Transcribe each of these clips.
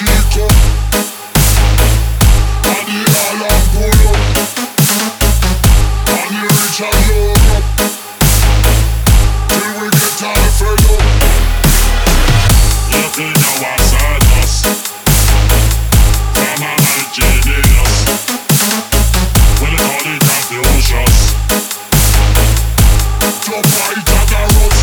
Chico. And the all and pull up. And the rich and load up. Till we get all fed up. You know what's on us. From a man genius. When they call it confusions. Jump right at the rust.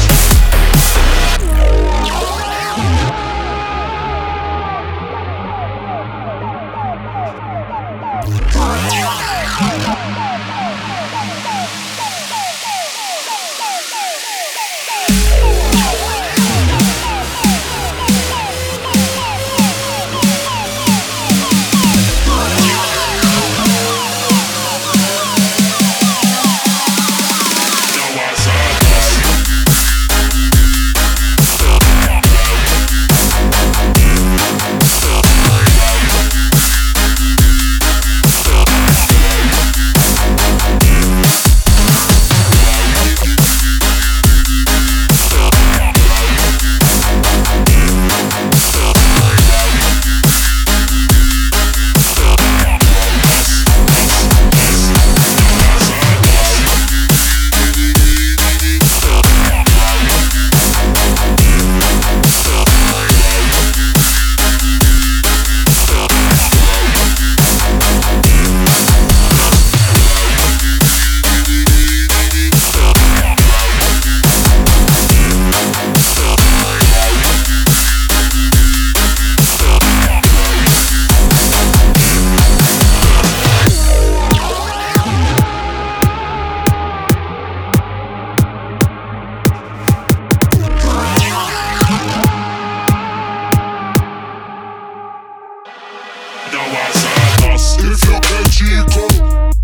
Know what's on us. If you can Chico.